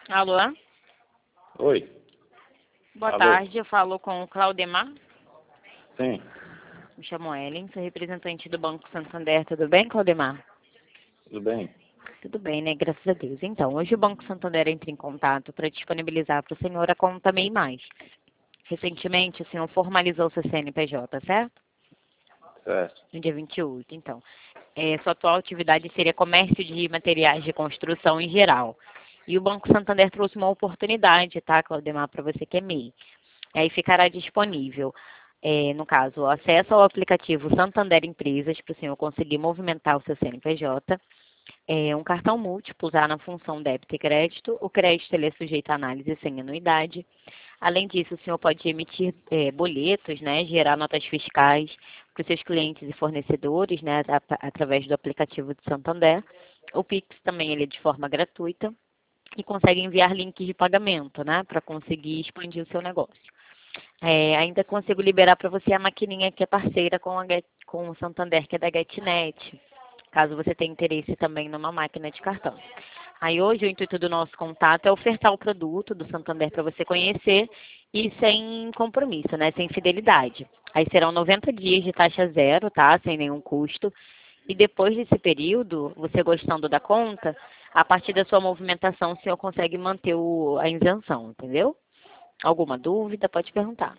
Alô? Oi. Boa Alô? tarde, eu falo com o Claudemar. Sim, Me chamo Ellen, sou representante do Banco Santander. Tudo bem, Claudemar? tudo bem? Tudo bem, né? Graças a Deus. Então, hoje o Banco Santander entra em contato para disponibilizar para o senhor a conta MEI Mais. Recentemente, o senhor formalizou seu CNPJ, certo? Certo. No dia 28, então. Sua atual atividade seria comércio de materiais de construção em geral. E o Banco Santander trouxe uma oportunidade, tá, Claudemar, para você que é MEI. Aí ficará disponível, no caso, o acesso ao aplicativo Santander Empresas, para o senhor conseguir movimentar o seu CNPJ. Um cartão múltiplo usar na função débito e crédito. O crédito ele é sujeito a análise sem anuidade. Além disso, o senhor pode emitir boletos, né, gerar notas fiscais para os seus clientes e fornecedores, né, através do aplicativo de Santander. O Pix também ele é de forma gratuita e consegue enviar links de pagamento, né, para conseguir expandir o seu negócio. Ainda consigo liberar para você a maquininha que é parceira com o Santander, que é da GetNet, caso você tenha interesse também numa máquina de cartão. Aí hoje o intuito do nosso contato é ofertar o produto do Santander para você conhecer e sem compromisso, né? Sem fidelidade. Aí serão 90 dias de taxa zero, tá? Sem nenhum custo. E depois desse período, você gostando da conta, a partir da sua movimentação, o senhor consegue manter a isenção, entendeu? Alguma dúvida? Pode perguntar.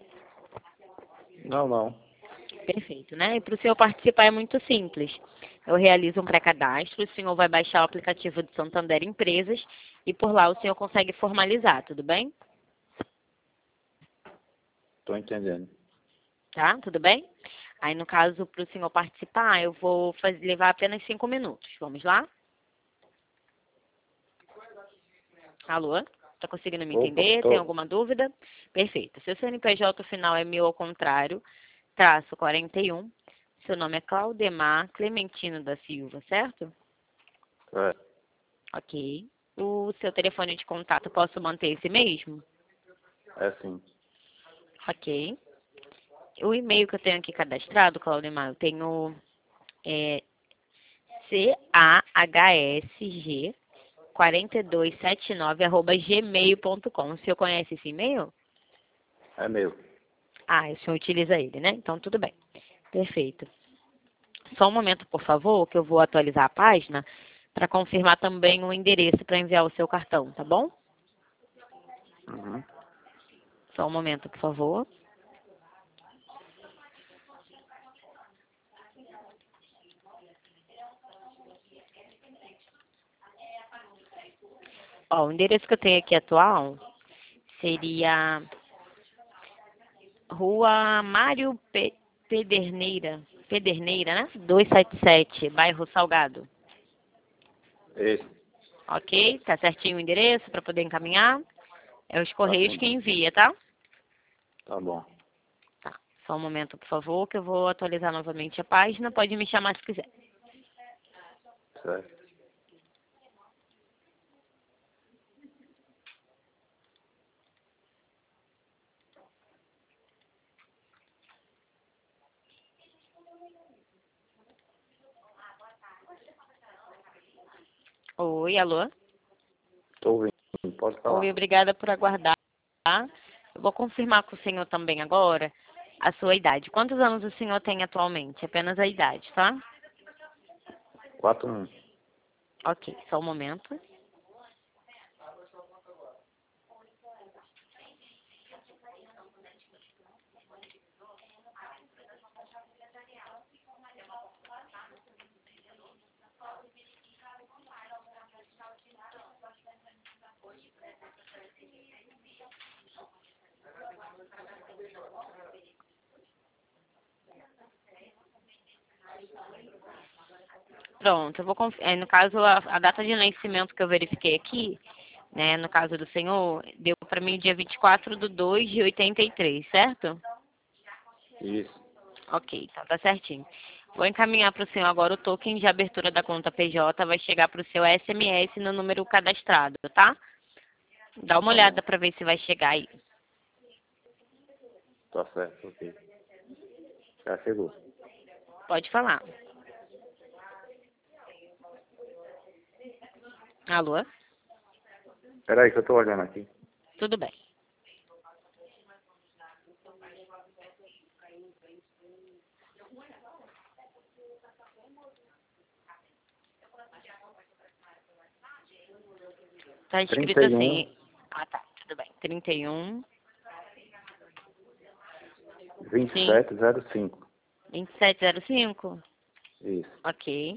Não. Perfeito, né? E para o senhor participar é muito simples. Eu realizo um pré-cadastro, o senhor vai baixar o aplicativo do Santander Empresas e por lá o senhor consegue formalizar, tudo bem? Tô entendendo. Tá? Tudo bem? Aí, no caso, para o senhor participar, eu vou levar apenas 5 minutos. Vamos lá? Alô? Tá conseguindo me Opa, entender? Tem tô. alguma dúvida? Perfeito. Seu CNPJ final é 1000 ao contrário, traço 41. Seu nome é Claudemar Clementino da Silva, certo? Certo. Ok. O seu telefone de contato, posso manter esse mesmo? É sim. Ok. O e-mail que eu tenho aqui cadastrado, Claudemar, eu tenho CAHSG4279@gmail.com. O senhor conhece esse e-mail? É meu. Ah, o senhor utiliza ele, né? Então, tudo bem. Perfeito. Só um momento, por favor, que eu vou atualizar a página para confirmar também o endereço para enviar o seu cartão, tá bom? Uhum. Só um momento, por favor. Ó, o endereço que eu tenho aqui atual seria Rua Mário Pederneira, né? 277, bairro Salgado. Esse. Ok? Tá certinho o endereço para poder encaminhar? É os Tá Correios sim. que envia, tá? Tá bom. Tá. Só um momento, por favor, que eu vou atualizar novamente a página. Pode me chamar se quiser. Certo. Oi, alô? Tô ouvindo. Pode Oi, falar. obrigada por aguardar. Tá? Eu vou confirmar com o senhor também agora a sua idade. Quantos anos o senhor tem atualmente? Apenas a idade, tá? 41. Ok, só um momento. Pronto, eu vou no caso a data de nascimento que eu verifiquei aqui, né, no caso do senhor, deu para mim dia 24/2/83, certo? Isso. Ok, então tá certinho. Vou encaminhar para o senhor agora o token de abertura da conta PJ, vai chegar para o seu SMS no número cadastrado, tá? Dá uma Tá bom. olhada para ver se vai chegar aí. Tá certo. Ok. Já chegou. Pode falar. Alô? Peraí que eu tô olhando aqui. Tudo bem. Tá escrito 31, assim. Ah, tá. Tudo bem. 31. Sim. 2705. 2705. Isso. Ok.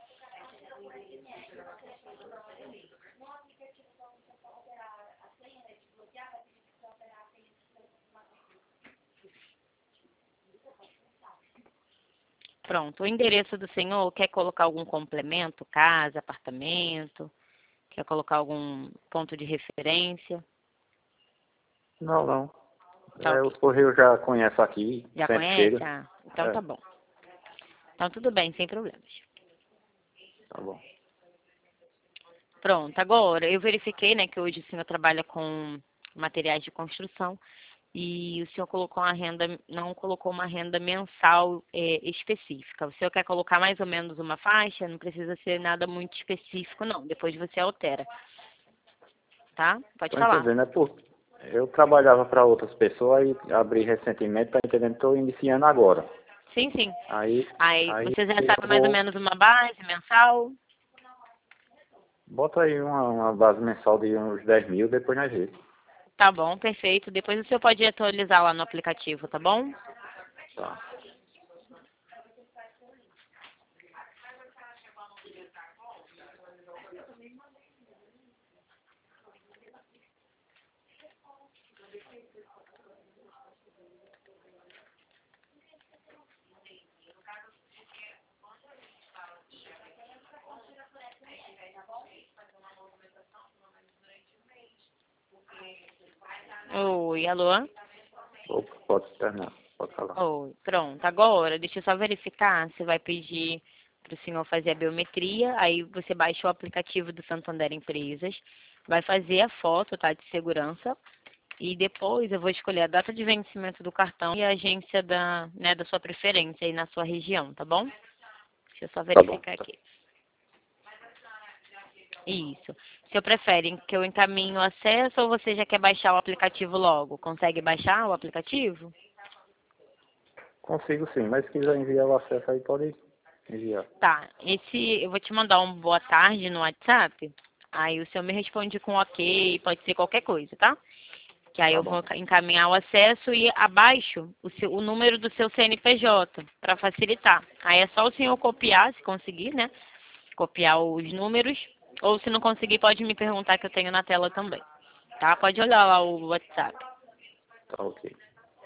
Pronto. O endereço do senhor, quer colocar algum complemento? Casa, apartamento? Quer colocar algum ponto de referência? Não, não. Tá É, ok. os Correios já conhecem aqui, Já sempre conhece? chega. Ah, então É, tá bom. Então tudo bem, sem problemas. tá bom. Pronto, agora eu verifiquei, né, que hoje o senhor trabalha com materiais de construção e o senhor colocou uma renda, não colocou uma renda mensal específica. O senhor quer colocar mais ou menos uma faixa? Não precisa ser nada muito específico, não. Depois você altera, tá? Pode Tô falar. entendendo, é por... Eu trabalhava para outras pessoas e abri recentemente, tá entendendo? Tô iniciando agora. Sim, sim. Aí, Aí aí você já eu sabe mais ou vou... menos uma base mensal? Bota aí uma base mensal de uns 10 mil, depois nós vemos. Tá bom, perfeito. Depois o senhor pode atualizar lá no aplicativo, tá bom? Tá. Oi, alô? Opa, pode terminar, pode falar. Oi, pronto. Agora, deixa eu só verificar. Você vai pedir para o senhor fazer a biometria. Aí você baixa o aplicativo do Santander Empresas. Vai fazer a foto, tá, de segurança. E depois eu vou escolher a data de vencimento do cartão e a agência da sua preferência aí na sua região, tá bom? Deixa eu só Tá bom. verificar aqui. Isso. O senhor prefere que eu encaminhe o acesso ou você já quer baixar o aplicativo logo? Consegue baixar o aplicativo? Consigo sim, mas se quiser enviar o acesso aí, pode enviar. Tá. Eu vou te mandar um boa tarde no WhatsApp. Aí o senhor me responde com ok, pode ser qualquer coisa, tá? Que aí Tá eu bom. vou encaminhar o acesso e abaixo o número do seu CNPJ, para facilitar. Aí é só o senhor copiar, se conseguir, né? Copiar os números. Ou se não conseguir, pode me perguntar que eu tenho na tela também. Tá? Pode olhar lá o WhatsApp. Tá ok.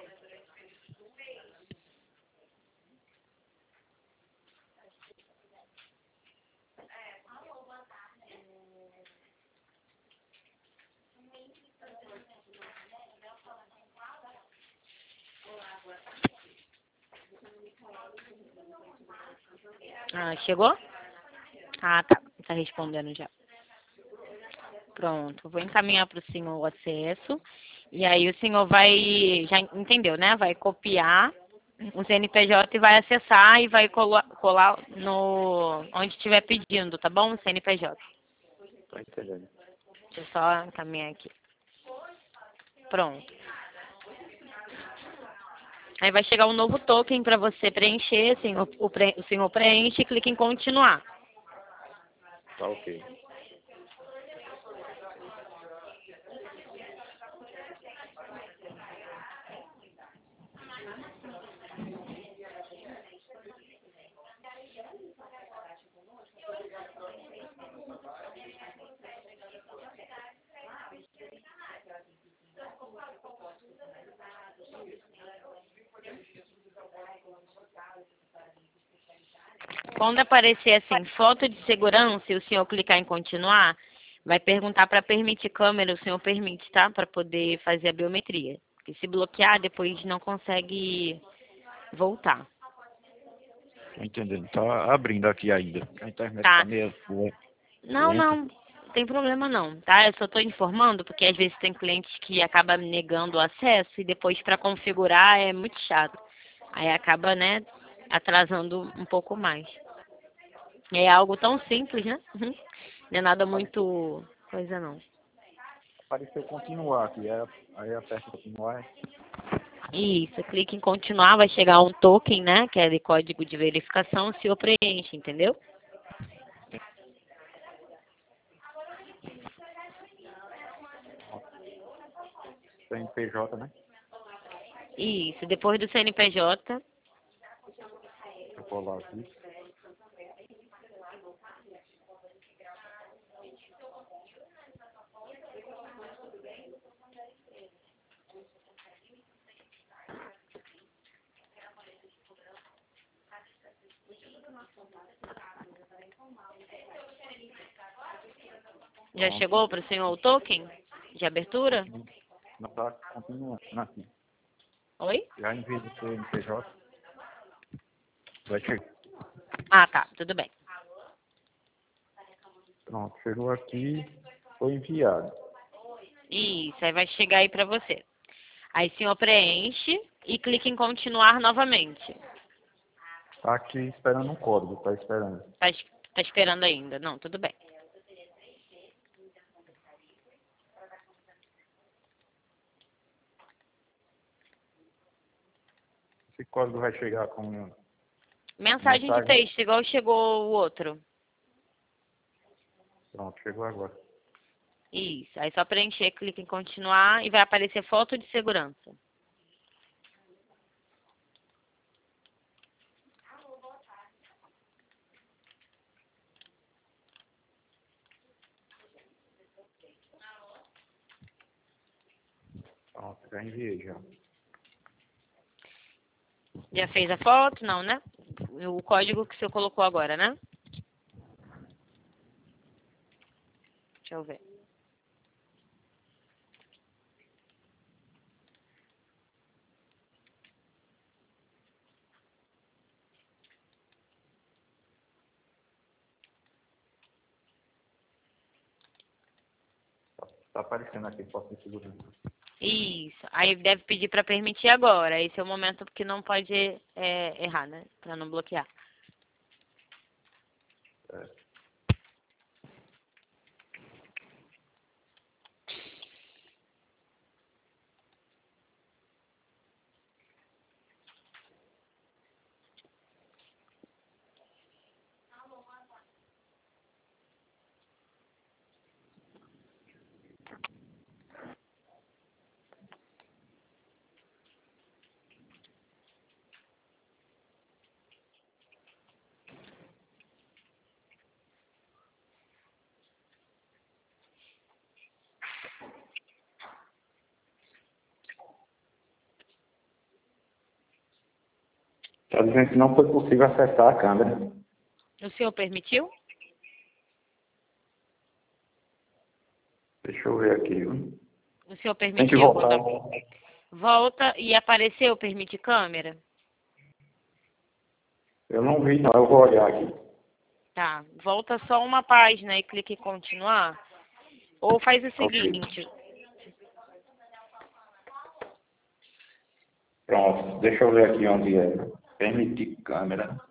Ah, chegou? Ah, tá. Tá respondendo já. Pronto. Vou encaminhar para o senhor o acesso. E aí o senhor vai, já entendeu, né? Vai copiar o CNPJ e vai acessar e vai colar no onde estiver pedindo, tá bom? O CNPJ. Tô entendendo. Deixa eu só encaminhar aqui. Pronto. Aí vai chegar um novo token para você preencher, assim, o senhor preenche e clica em continuar. Tá ok. Quando aparecer assim, foto de segurança e o senhor clicar em continuar, vai perguntar para permitir câmera, o senhor permite, tá? Para poder fazer a biometria. Porque se bloquear, depois não consegue voltar. Tô entendendo. Tá abrindo aqui ainda. A internet tá Tá? meio Não, lenta. não, tem problema não, tá? Eu só estou informando porque às vezes tem clientes que acabam negando o acesso e depois para configurar é muito chato. Aí acaba, né, atrasando um pouco mais. É algo tão simples, né? Uhum. Não é nada muito coisa não. Apareceu continuar aqui. Aí aperta continuar. Isso, clique em continuar, vai chegar um token, né? Que é de código de verificação, o senhor preenche, entendeu? CNPJ, né? Isso, depois do CNPJ, Eu vou lá aqui. já chegou para o senhor o token de abertura? Não tá continuando aqui. Oi? Já em vez de CNPJ, vai chegar. Ah, tá, tudo bem. Pronto, chegou aqui, foi enviado. Isso, aí vai chegar aí para você. Aí o senhor preenche e clica em continuar novamente. Tá aqui esperando um código, tá esperando. Tá esperando ainda? Não, tudo bem. Esse código vai chegar com Mensagem de texto, igual chegou o outro. Pronto, chegou agora. Isso, aí só preencher, clica em continuar e vai aparecer foto de segurança. Pronto, já enviei já. Já fez a foto? Não, né? O código que o senhor colocou agora, né? Deixa eu ver. Tá aparecendo aqui, foto de segurança. Isso. Aí deve pedir para permitir agora. Esse é o momento que não pode errar, né? Para não bloquear. É. Está dizendo que não foi possível acessar a câmera. O senhor permitiu? Deixa eu ver aqui. Viu? O senhor Tem que permitiu? voltar. Volta e apareceu permite câmera? Eu não vi, não. Eu vou olhar aqui. Tá. Volta só uma página e clique em continuar. Ou faz o Ok. seguinte. Pronto. Deixa eu ver aqui onde é. Permitir câmera.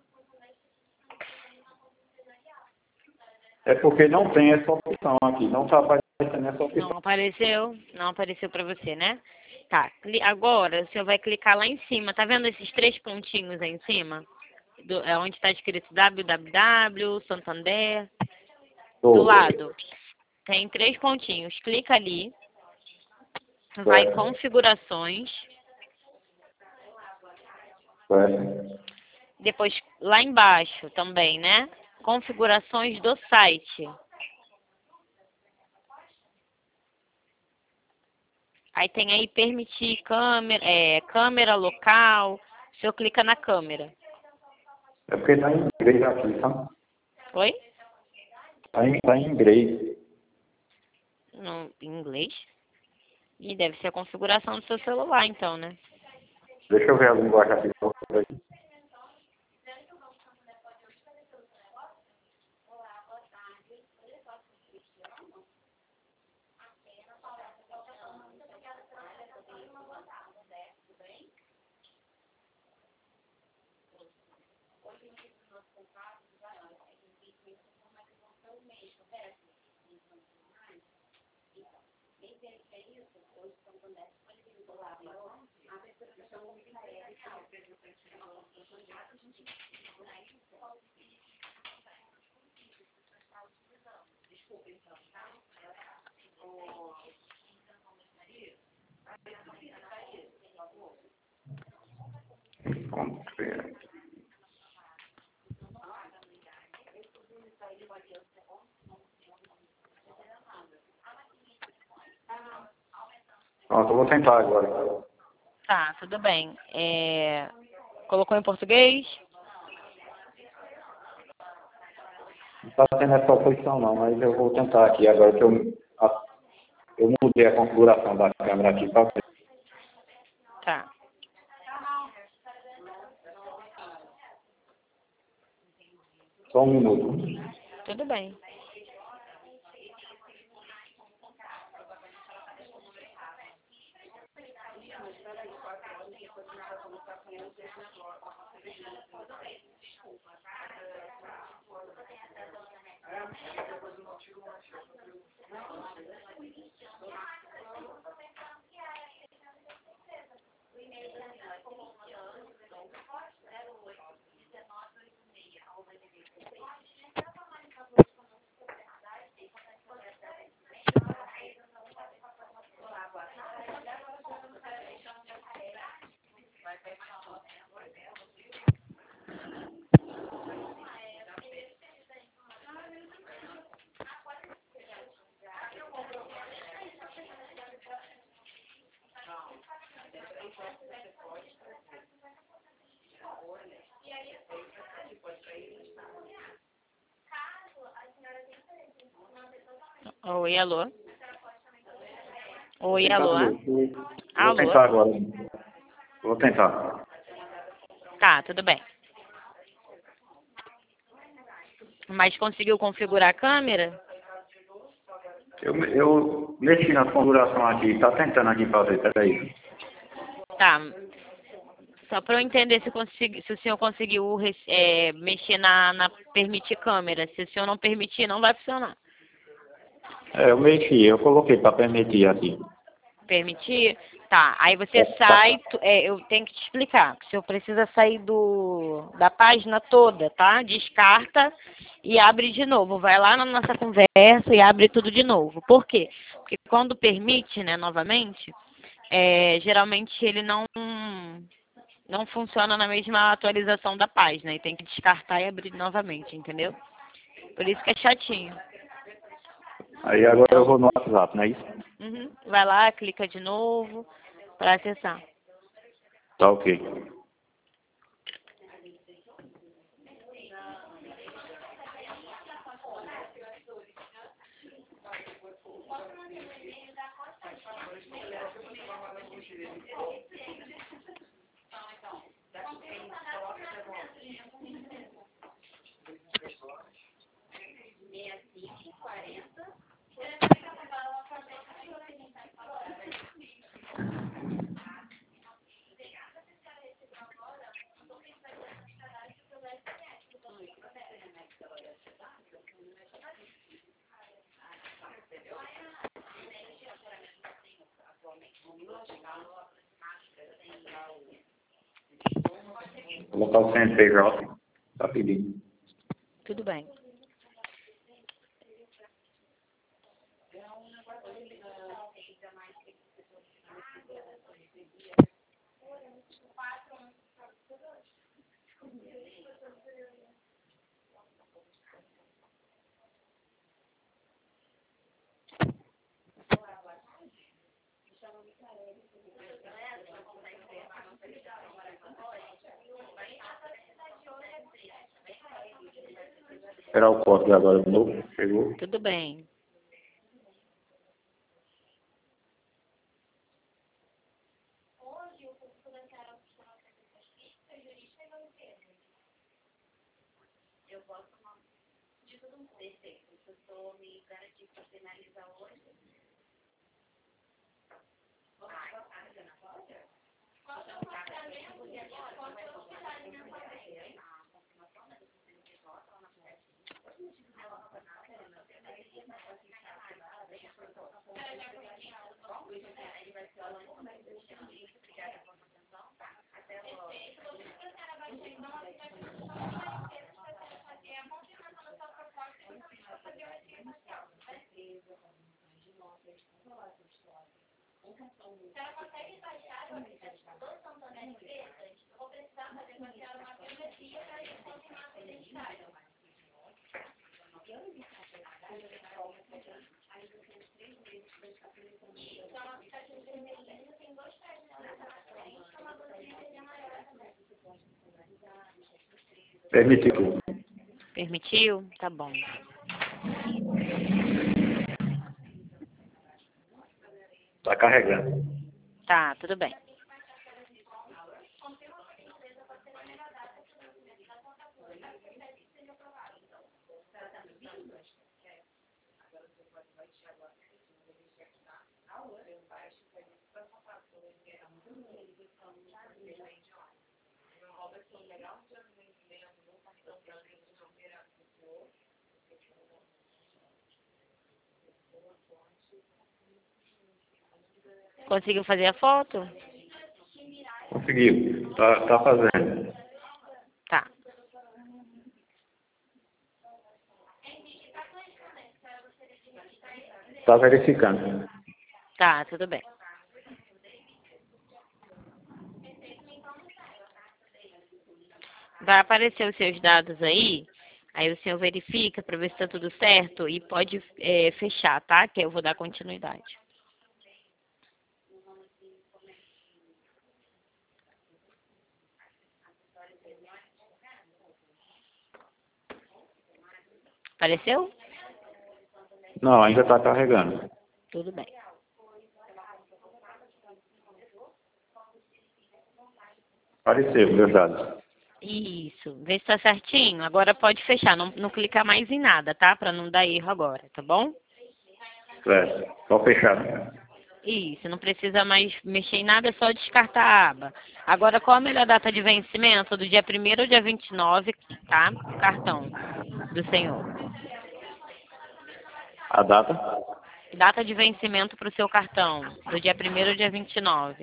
É porque não tem essa opção aqui. Não está aparecendo essa opção. Não apareceu? Não apareceu para você, né? Tá. Agora, o senhor vai clicar lá em cima. Tá vendo esses 3 pontinhos aí em cima? Onde está escrito www, Santander. Do lado. Tem 3 pontinhos. Clica ali. Vai em configurações. Depois, lá embaixo também, né? Configurações do site. Aí tem aí permitir câmera, câmera local. O senhor clica na câmera. É porque está em inglês aqui, tá? Oi? Tá em inglês. No em inglês? E deve ser a configuração do seu celular, então, né? Deixa eu ver a linguagem aqui. Pronto, eu vou tentar agora. Tá, tudo bem. Colocou em português? Não está tendo essa opção não, mas eu vou tentar aqui agora que eu mudei a configuração da câmera aqui para ver. Tá. Só um minuto. Tudo bem. Oi, alô? Oi, alô? Vou tentar agora. Vou tentar. Tá, tudo bem. Mas conseguiu configurar a câmera? Eu mexi na configuração aqui, tá tentando aqui fazer, peraí. Tá. Só para eu entender se o senhor conseguiu mexer na permitir câmera. Se o senhor não permitir, não vai funcionar. Eu mexi, eu coloquei para permitir aqui. Permitir? Tá. Aí você sai, eu tenho que te explicar. O senhor precisa sair da página toda, tá? Descarta e abre de novo. Vai lá na nossa conversa e abre tudo de novo. Por quê? Porque quando permite, né, novamente, geralmente ele não funciona na mesma atualização da página. E tem que descartar e abrir novamente, entendeu? Por isso que é chatinho. Aí agora eu vou no WhatsApp, não é isso? Uhum. Vai lá, clica de novo para acessar. Tá ok. Vou colocar o CNPJ. Tá pedindo. Tudo bem. Esperar o código agora de novo. Chegou. Tudo bem. Permitiu. Permitiu? Tá bom. Está carregando. Tá, tudo bem. Conseguiu fazer a foto? Conseguiu. Tá fazendo. Tá. Está verificando. Tá, tudo bem. Vai aparecer os seus dados aí o senhor verifica para ver se está tudo certo e pode fechar, tá? Que eu vou dar continuidade. Apareceu? Não, ainda está carregando. Tudo bem. Apareceu, meus dados. Isso, vê se tá certinho. Agora pode fechar, não clicar mais em nada, tá? Para não dar erro agora, tá bom? Certo. Só fechar. Isso, não precisa mais mexer em nada, é só descartar a aba. Agora, qual a melhor data de vencimento? Do dia 1º ao dia 29, tá? O cartão do senhor. A data? Data de vencimento para o seu cartão, do dia 1º ao dia 29.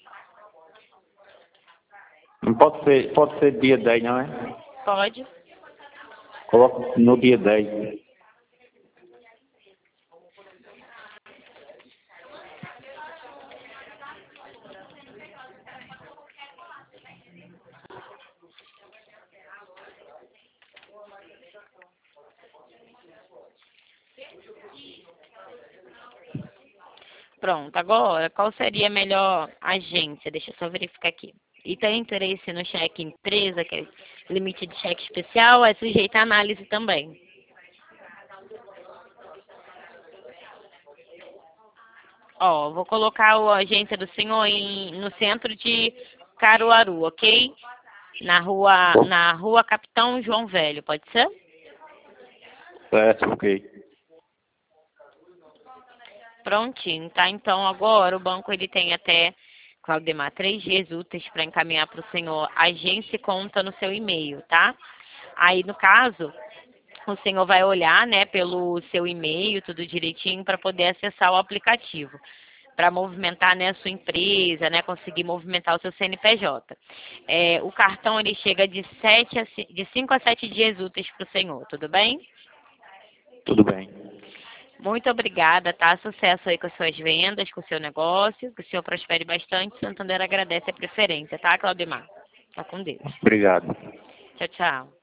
Não pode ser dia 10, não é? Pode? Coloca no dia 10. Pronto, agora, qual seria a melhor agência? Deixa eu só verificar aqui. E tem interesse no cheque empresa, que é limite de cheque especial, é sujeito à análise também. Ó, vou colocar a agência do senhor no centro de Caruaru, ok? Na rua Capitão João Velho, pode ser? Certo, ok. Prontinho, tá? Então, agora o banco ele tem até, Claudemar, 3 dias úteis para encaminhar para o senhor agência e conta no seu e-mail, tá? Aí, no caso, o senhor vai olhar, né, pelo seu e-mail, tudo direitinho, para poder acessar o aplicativo, para movimentar, né, a sua empresa, né, conseguir movimentar o seu CNPJ. O cartão, ele chega de 5 a 7 dias úteis para o senhor, tudo bem? Tudo bem. Muito obrigada, tá? Sucesso aí com as suas vendas, com o seu negócio, que o senhor prospere bastante. Santander agradece a preferência, tá, Claudemar? Tá com Deus. Obrigado. Tchau, tchau.